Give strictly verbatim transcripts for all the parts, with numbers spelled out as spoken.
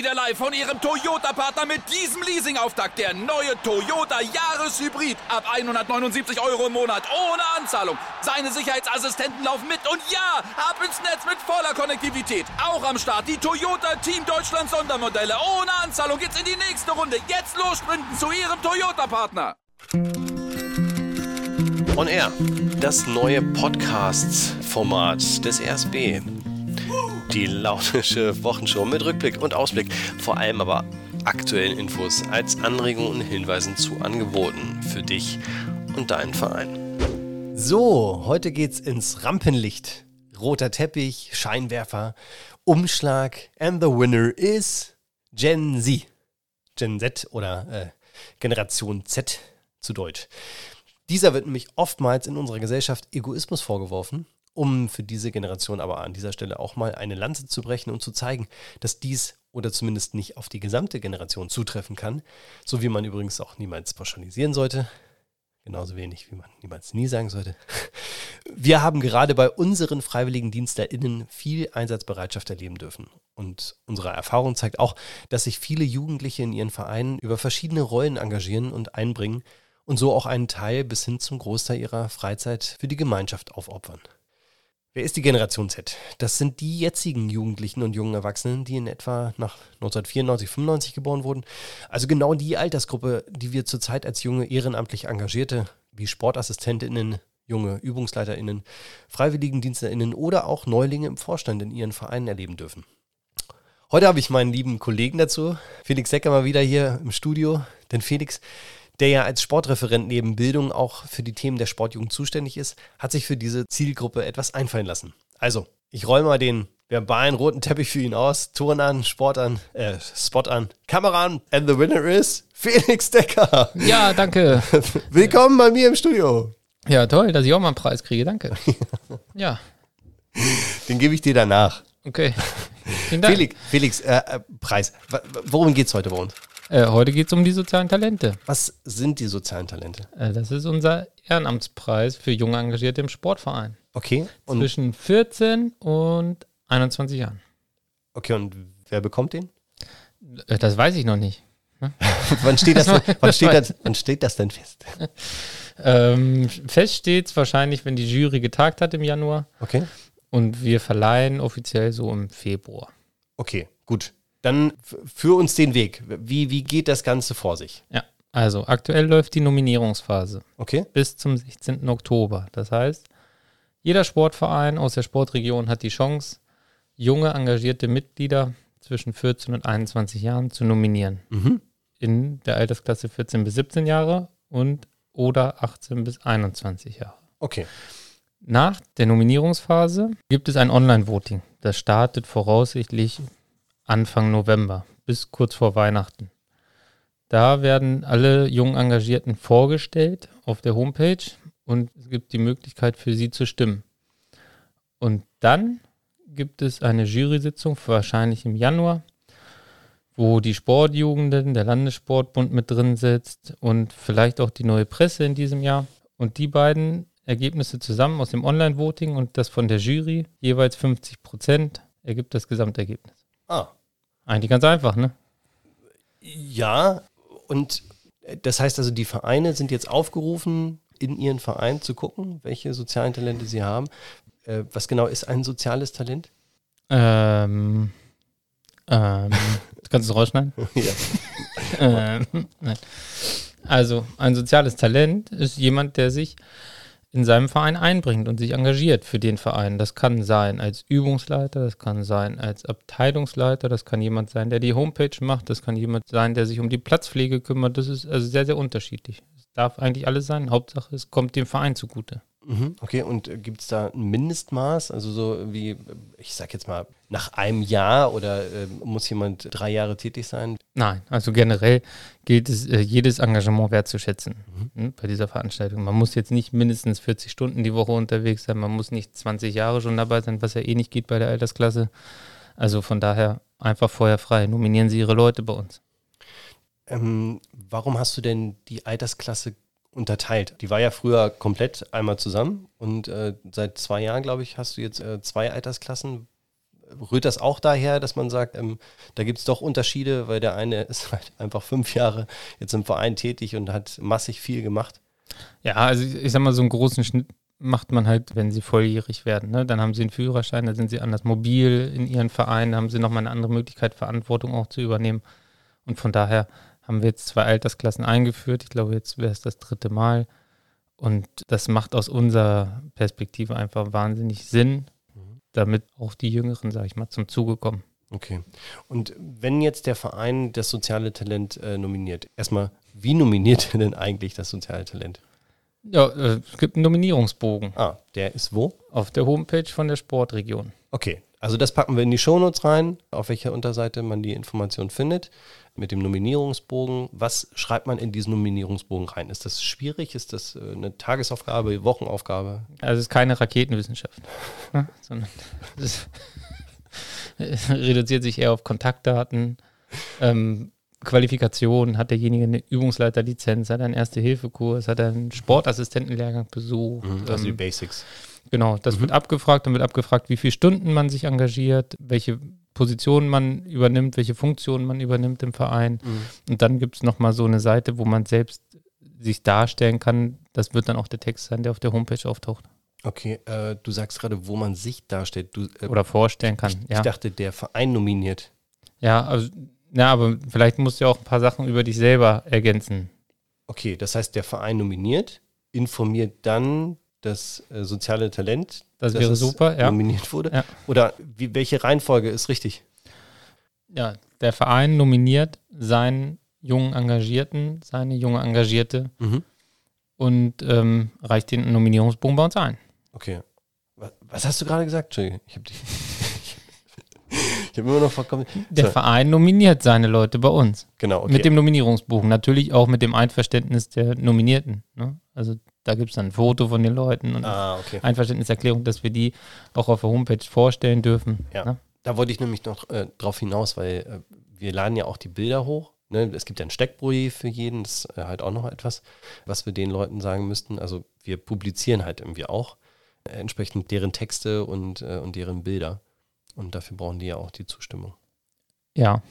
Live von Ihrem Toyota-Partner mit diesem Leasing-Auftakt. Der neue Toyota Jahreshybrid. Ab hundertneunundsiebzig Euro im Monat. Ohne Anzahlung. Seine Sicherheitsassistenten laufen mit. Und ja, ab ins Netz mit voller Konnektivität. Auch am Start die Toyota Team Deutschland Sondermodelle. Ohne Anzahlung geht's in die nächste Runde. Jetzt los sprinten zu Ihrem Toyota-Partner. On Air. Das neue Podcast-Format des R S B. Die launische Wochenshow mit Rückblick und Ausblick, vor allem aber aktuellen Infos als Anregungen und Hinweisen zu Angeboten für dich und deinen Verein. So, heute geht's ins Rampenlicht. Roter Teppich, Scheinwerfer, Umschlag and the winner is Gen Z. Gen Z oder äh, Generation Z zu Deutsch. Dieser wird nämlich oftmals in unserer Gesellschaft Egoismus vorgeworfen. Um für diese Generation aber an dieser Stelle auch mal eine Lanze zu brechen und zu zeigen, dass dies oder zumindest nicht auf die gesamte Generation zutreffen kann, so wie man übrigens auch niemals pauschalisieren sollte, genauso wenig wie man niemals nie sagen sollte. Wir haben gerade bei unseren FreiwilligendienstlerInnen viel Einsatzbereitschaft erleben dürfen und unsere Erfahrung zeigt auch, dass sich viele Jugendliche in ihren Vereinen über verschiedene Rollen engagieren und einbringen und so auch einen Teil bis hin zum Großteil ihrer Freizeit für die Gemeinschaft aufopfern. Wer ist die Generation Z? Das sind die jetzigen Jugendlichen und jungen Erwachsenen, die in etwa nach neunzehnhundertvierundneunzig, fünfundneunzig geboren wurden. Also genau die Altersgruppe, die wir zurzeit als junge ehrenamtlich Engagierte, wie SportassistentInnen, junge ÜbungsleiterInnen, FreiwilligendienstlerInnen oder auch Neulinge im Vorstand in ihren Vereinen erleben dürfen. Heute habe ich meinen lieben Kollegen dazu, Felix Secker, mal wieder hier im Studio. Denn Felix, der ja als Sportreferent neben Bildung auch für die Themen der Sportjugend zuständig ist, hat sich für diese Zielgruppe etwas einfallen lassen. Also, ich roll mal den verbalen roten Teppich für ihn aus. Ton an, Sport an, äh, Spot an, Kamera an. And the winner is Felix Decker. Ja, danke. Willkommen bei mir im Studio. Ja, toll, dass ich auch mal einen Preis kriege. Danke. Ja. Den gebe ich dir danach. Okay. Vielen Dank. Felix, Felix äh, äh, Preis. W- worum geht's heute bei uns? Äh, heute geht es um die sozialen Talente. Was sind die sozialen Talente? Äh, das ist unser Ehrenamtspreis für junge Engagierte im Sportverein. Okay. Und, Zwischen vierzehn und einundzwanzig Jahren. okay, und wer bekommt den? Äh, das weiß ich noch nicht. wann, steht das, wann, steht das, wann steht das denn fest? Ähm, fest steht es wahrscheinlich, wenn die Jury getagt hat im Januar. Okay. Und wir verleihen offiziell so im Februar. Okay, gut. Dann f- führ uns den Weg. Wie, wie geht das Ganze vor sich? Ja, also aktuell läuft die Nominierungsphase Okay. bis zum sechzehnten Oktober. Das heißt, jeder Sportverein aus der Sportregion hat die Chance, junge, engagierte Mitglieder zwischen vierzehn und einundzwanzig Jahren zu nominieren. Mhm. In der Altersklasse vierzehn bis siebzehn Jahre und oder achtzehn bis einundzwanzig Jahre. Okay. Nach der Nominierungsphase gibt es ein Online-Voting. Das startet voraussichtlich Anfang November bis kurz vor Weihnachten. Da werden alle jungen Engagierten vorgestellt auf der Homepage und es gibt die Möglichkeit für sie zu stimmen. Und dann gibt es eine Jury-Sitzung, wahrscheinlich im Januar, wo die Sportjugenden, der Landessportbund mit drin sitzt und vielleicht auch die neue Presse in diesem Jahr. Und die beiden Ergebnisse zusammen aus dem Online-Voting und das von der Jury, jeweils fünfzig Prozent, ergibt das Gesamtergebnis. Ah. Eigentlich ganz einfach, ne? Ja, und das heißt also, die Vereine sind jetzt aufgerufen, in ihren Verein zu gucken, welche sozialen Talente sie haben. Äh, was genau ist ein soziales Talent? Ähm, ähm, kannst du es rausschneiden? Ja. ähm, nein. Also, ein soziales Talent ist jemand, der sich in seinem Verein einbringt und sich engagiert für den Verein. Das kann sein als Übungsleiter, das kann sein als Abteilungsleiter, das kann jemand sein, der die Homepage macht, das kann jemand sein, der sich um die Platzpflege kümmert. Das ist also sehr, sehr unterschiedlich. Es darf eigentlich alles sein. Hauptsache, es kommt dem Verein zugute. Mhm, okay, und äh, gibt es da ein Mindestmaß? Also so wie, ich sag jetzt mal, nach einem Jahr oder äh, muss jemand drei Jahre tätig sein? Nein, also generell gilt es, äh, jedes Engagement wertzuschätzen mhm. ne, bei dieser Veranstaltung. Man muss jetzt nicht mindestens vierzig Stunden die Woche unterwegs sein, man muss nicht zwanzig Jahre schon dabei sein, was ja eh nicht geht bei der Altersklasse. Also von daher einfach feuerfrei, nominieren Sie Ihre Leute bei uns. Ähm, warum hast du denn die Altersklasse unterteilt? Die war ja früher komplett einmal zusammen und äh, seit zwei Jahren, glaube ich, hast du jetzt äh, zwei Altersklassen. rührt das auch daher, dass man sagt, ähm, da gibt es doch Unterschiede, weil der eine ist halt einfach fünf Jahre jetzt im Verein tätig und hat massig viel gemacht? Ja, also ich, ich sag mal, so einen großen Schnitt macht man halt, wenn sie volljährig werden. Ne? Dann haben sie einen Führerschein, dann sind sie anders mobil in ihren Vereinen, haben sie nochmal eine andere Möglichkeit, Verantwortung auch zu übernehmen. Und von daher haben wir jetzt zwei Altersklassen eingeführt. Ich glaube, jetzt wäre es das dritte Mal. Und das macht aus unserer Perspektive einfach wahnsinnig Sinn, mhm. damit auch die Jüngeren, sage ich mal, zum Zuge kommen. Okay. Und wenn jetzt der Verein das soziale Talent äh, nominiert, erstmal, wie nominiert er denn eigentlich das soziale Talent? Ja, äh, es gibt einen Nominierungsbogen. Ah, der ist wo? Auf der Homepage von der Sportregion. Okay, also das packen wir in die Shownotes rein, auf welcher Unterseite man die Information findet, mit dem Nominierungsbogen. Was schreibt man in diesen Nominierungsbogen rein? Ist das schwierig? Ist das äh, eine Tagesaufgabe, Wochenaufgabe? Also es ist keine Raketenwissenschaft, ne? Sondern es, es reduziert sich eher auf Kontaktdaten, ähm, Qualifikation, hat derjenige eine Übungsleiterlizenz, hat er einen Erste-Hilfe-Kurs, hat er einen Sportassistentenlehrgang besucht. Mhm, also ähm, die Basics. Genau, das Mhm. wird abgefragt, dann wird abgefragt, wie viele Stunden man sich engagiert, welche Positionen man übernimmt, welche Funktionen man übernimmt im Verein. Mhm. Und dann gibt es nochmal so eine Seite, wo man selbst sich darstellen kann. Das wird dann auch der Text sein, der auf der Homepage auftaucht. Okay, äh, du sagst gerade, wo man sich darstellt. Du, äh, Oder vorstellen kann, ich, ja. ich dachte, der Verein nominiert. Ja, also, ja, aber vielleicht musst du ja auch ein paar Sachen über dich selber ergänzen. Okay, das heißt, der Verein nominiert, informiert dann das äh, soziale Talent, Das dass wäre es super, ja. nominiert wurde. Ja. Oder wie, welche Reihenfolge ist richtig? Ja, der Verein nominiert seinen jungen Engagierten, seine junge Engagierte Mhm. und ähm, reicht den Nominierungsbogen bei uns ein. Okay. Was, was hast du gerade gesagt? Entschuldigung, ich habe dich. ich habe immer noch vollkommen. Der So, Verein nominiert seine Leute bei uns. genau, okay. Mit dem Nominierungsbogen. Natürlich auch mit dem Einverständnis der Nominierten. Ne? Also da gibt es dann ein Foto von den Leuten und ah, okay. Einverständniserklärung, dass wir die auch auf der Homepage vorstellen dürfen. Ja. Ne? Da wollte ich nämlich noch äh, drauf hinaus, weil äh, wir laden ja auch die Bilder hoch. Ne? Es gibt ja einen Steckbrief für jeden, das ist äh, halt auch noch etwas, was wir den Leuten sagen müssten. Also wir publizieren halt irgendwie auch äh, entsprechend deren Texte und, äh, und deren Bilder. Und dafür brauchen die ja auch die Zustimmung. Ja.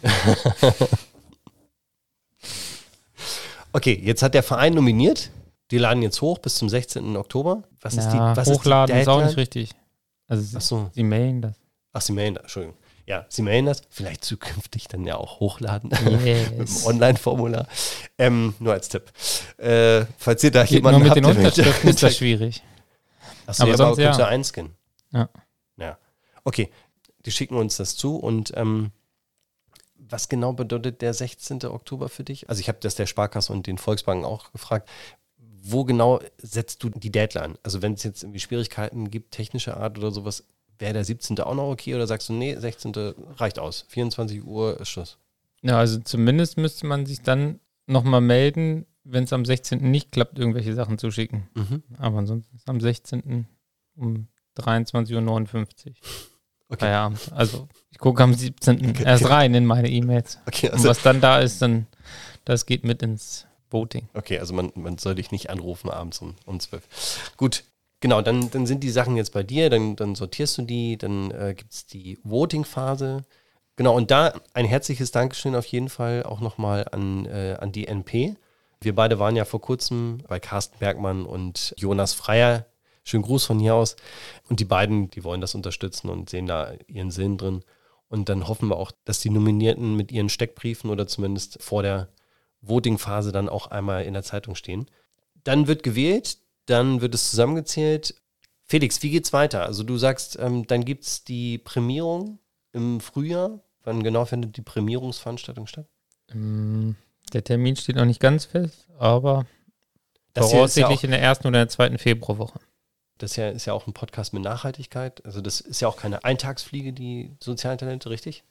Okay, jetzt hat der Verein nominiert. Die laden jetzt hoch bis zum sechzehnten Oktober. Was ist die, ja was hochladen ist ist, die auch Deadline? nicht richtig. Also sie, Ach so. sie mailen das. Ach, sie mailen das, Entschuldigung. Ja, sie mailen das. Vielleicht zukünftig dann ja auch hochladen. Yes. Mit dem Online-Formular. Ähm, nur als Tipp. Äh, falls ihr da Geht jemanden nur mit habt, den der Unterschriften ist das schwierig. Achso, aber ja, sonst aber könnt ja. ihr einscannen. Ja. Ja. Okay, die schicken uns das zu und ähm, was genau bedeutet der sechzehnte Oktober für dich? Also ich habe das der Sparkasse und den Volksbanken auch gefragt. Wo genau setzt du die Deadline? Also wenn es jetzt irgendwie Schwierigkeiten gibt, technischer Art oder sowas, wäre der siebzehnte auch noch okay oder sagst du, nee, sechzehnte reicht aus, vierundzwanzig Uhr ist Schluss? Ja, also zumindest müsste man sich dann nochmal melden, wenn es am sechzehnten nicht klappt, irgendwelche Sachen zu schicken. Mhm. Aber ansonsten ist am sechzehnten um dreiundzwanzig Uhr neunundfünfzig. Okay. Feierabend. Also ich gucke am siebzehnten Okay. erst rein in meine E-Mails. Okay, Und also, was dann da ist, dann das geht mit ins Voting. okay, also man, man soll dich nicht anrufen abends um, um zwölf. Gut, genau, dann, dann sind die Sachen jetzt bei dir, dann, dann sortierst du die, dann äh, gibt es die Voting-Phase. Genau, und da ein herzliches Dankeschön auf jeden Fall auch nochmal an, äh, an die N P. Wir beide waren ja vor kurzem bei Carsten Bergmann und Jonas Freier. Schönen Gruß von hier aus. Und die beiden, die wollen das unterstützen und sehen da ihren Sinn drin. Und dann hoffen wir auch, dass die Nominierten mit ihren Steckbriefen oder zumindest vor der Voting-Phase dann auch einmal in der Zeitung stehen. Dann wird gewählt, dann wird es zusammengezählt. Felix, wie geht's weiter? Also du sagst, ähm, dann gibt es die Prämierung im Frühjahr. Wann genau findet die Prämierungsveranstaltung statt? Ähm, Der Termin steht noch nicht ganz fest, aber Das hier ist ja voraussichtlich auch- in der ersten oder der zweiten Februarwoche. Das ist ja, ist ja auch ein Podcast mit Nachhaltigkeit. Also das ist ja auch keine Eintagsfliege, die sozialen Talente, richtig?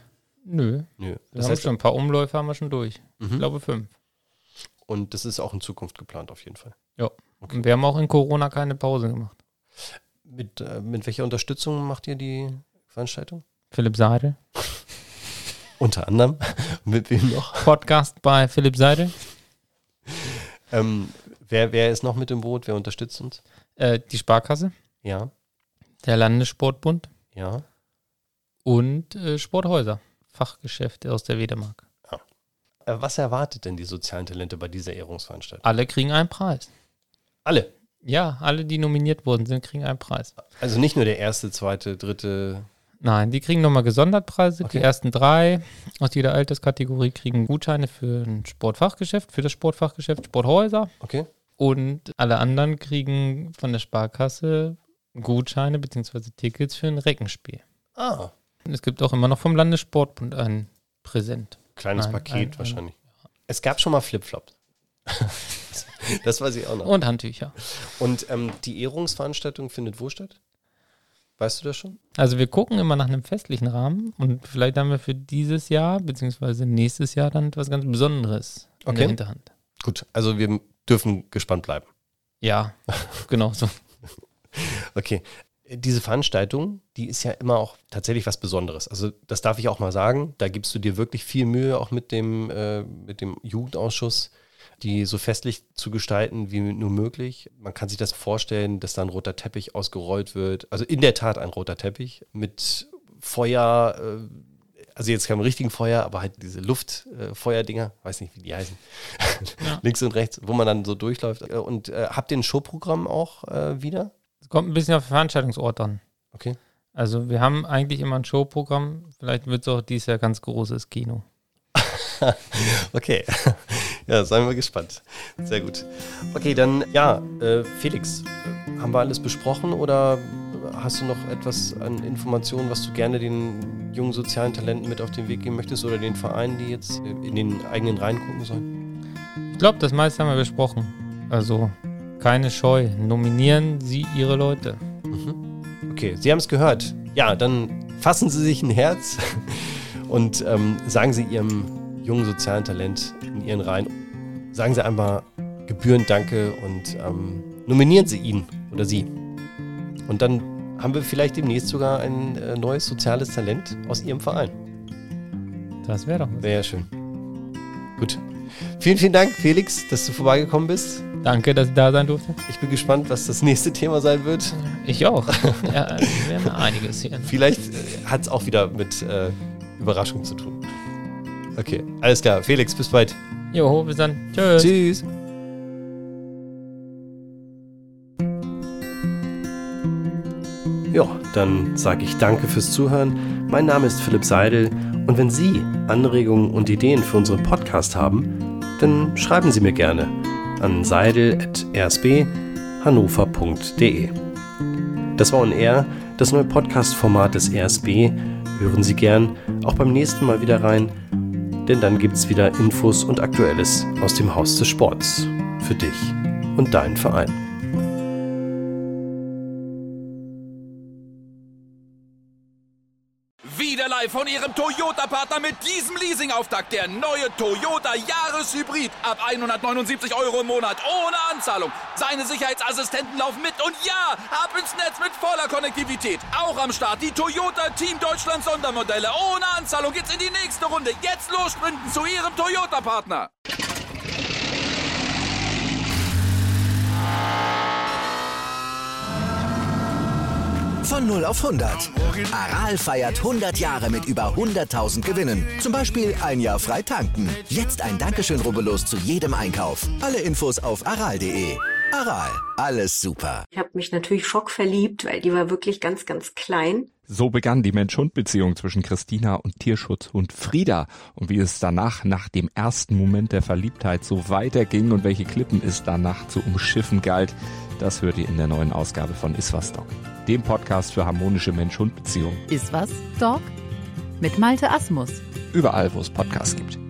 Nö, Nö. wir Das haben heißt, schon ein paar Umläufe haben wir schon durch. Ich mhm. glaube fünf. Und das ist auch in Zukunft geplant auf jeden Fall. Ja. Okay. Und wir haben auch in Corona keine Pause gemacht. Mit, äh, mit welcher Unterstützung macht ihr die Veranstaltung? Philipp Seidel. Unter anderem. Mit wem noch? Podcast bei Philipp Seidel. Ähm, wer, wer ist noch mit im Boot? Wer unterstützt uns? Äh, die Sparkasse, Ja, der Landessportbund ja. und äh, Sporthäuser, Fachgeschäfte aus der Wedemark. Ja. Äh, was erwartet denn die sozialen Talente bei dieser Ehrungsveranstaltung? Alle kriegen einen Preis. Alle? Ja, alle, die nominiert worden sind, kriegen einen Preis. Also nicht nur der erste, zweite, dritte... Nein, die kriegen nochmal Gesondertpreise. Okay. Die ersten drei aus jeder Alterskategorie kriegen Gutscheine für ein Sportfachgeschäft, für das Sportfachgeschäft Sporthäuser. Okay. Und alle anderen kriegen von der Sparkasse Gutscheine bzw. Tickets für ein Reckenspiel. Ah. Und es gibt auch immer noch vom Landessportbund ein Präsent. Kleines Nein, Paket ein, ein, wahrscheinlich. Es gab schon mal Flipflops. Das weiß ich auch noch. Und Handtücher. Und ähm, die Ehrungsveranstaltung findet wo statt? Weißt du das schon? Also wir gucken immer nach einem festlichen Rahmen und vielleicht haben wir für dieses Jahr bzw. nächstes Jahr dann etwas ganz Besonderes in Okay. der Hinterhand. Gut, also wir dürfen gespannt bleiben. Ja, genau so. Okay, diese Veranstaltung, die ist ja immer auch tatsächlich was Besonderes. Also das darf ich auch mal sagen, da gibst du dir wirklich viel Mühe, auch mit dem, äh, mit dem Jugendausschuss, die so festlich zu gestalten wie nur möglich. Man kann sich das vorstellen, dass da ein roter Teppich ausgerollt wird. Also in der Tat ein roter Teppich mit Feuer, äh, also jetzt kein richtigen Feuer, aber halt diese Luftfeuerdinger, äh, weiß nicht, wie die heißen, Ja. links und rechts, wo man dann so durchläuft. Und äh, habt ihr ein Showprogramm auch äh, wieder? Es kommt ein bisschen auf den Veranstaltungsort an. Okay. Also wir haben eigentlich immer ein Showprogramm. Vielleicht wird es auch dieses Jahr ganz großes Kino. Okay, ja, seien wir gespannt. Sehr gut. Okay, dann, ja, äh, Felix, äh, haben wir alles besprochen oder hast du noch etwas an Informationen, was du gerne den jungen sozialen Talenten mit auf den Weg geben möchtest oder den Vereinen, die jetzt äh, in den eigenen Reihen gucken sollen? Ich glaube, das meiste haben wir besprochen. Also keine Scheu. Nominieren Sie Ihre Leute. Mhm. Okay, Sie haben es gehört. Ja, dann fassen Sie sich ein Herz und ähm, sagen Sie Ihrem jungen sozialen Talent in Ihren Reihen, sagen Sie einmal gebührend Danke und ähm, nominieren Sie ihn oder sie. Und dann haben wir vielleicht demnächst sogar ein äh, neues soziales Talent aus Ihrem Verein. Das wäre doch was. Wäre ja schön. Gut. Vielen, vielen Dank, Felix, dass du vorbeigekommen bist. Danke, dass ich da sein durfte. Ich bin gespannt, was das nächste Thema sein wird. Ich auch. Ja, wir werden einiges hier. Vielleicht äh, hat es auch wieder mit äh, Überraschung zu tun. Okay, alles klar. Felix, bis bald. Jo, bis dann. Tschüss. Tschüss. Ja, dann sage ich danke fürs Zuhören. Mein Name ist Philipp Seidel und wenn Sie Anregungen und Ideen für unseren Podcast haben, dann schreiben Sie mir gerne an seidel at r s b hannover punkt d e. Das war On Air, das neue Podcast-Format des R S B. Hören Sie gern auch beim nächsten Mal wieder rein, denn dann gibt's wieder Infos und Aktuelles aus dem Haus des Sports für dich und deinen Verein. Wieder live von Ihrem Toyota-Partner mit diesem Leasing-Auftakt. Der neue Toyota Jahreshybrid. Ab hundertneunundsiebzig Euro im Monat. Ohne Anzahlung. Seine Sicherheitsassistenten laufen mit. Und ja, ab ins Netz mit voller Konnektivität. Auch am Start die Toyota Team Deutschland Sondermodelle. Ohne Anzahlung geht's in die nächste Runde. Jetzt los sprinten zu Ihrem Toyota-Partner. Von null auf hundert. Aral feiert hundert Jahre mit über hunderttausend Gewinnen. Zum Beispiel ein Jahr frei tanken. Jetzt ein Dankeschön, rubbellos zu jedem Einkauf. Alle Infos auf aral punkt de. Aral, alles super. Ich habe mich natürlich schockverliebt, weil die war wirklich ganz, ganz klein. So begann die Mensch-Hund-Beziehung zwischen Christina und Tierschutzhund Frieda. Und wie es danach, nach dem ersten Moment der Verliebtheit, so weiterging und welche Klippen es danach zu umschiffen galt, das hört ihr in der neuen Ausgabe von Iswas Dog, dem Podcast für harmonische Mensch-Hund-Beziehungen. Iswas Dog? Mit Malte Asmus. Überall, wo es Podcasts gibt.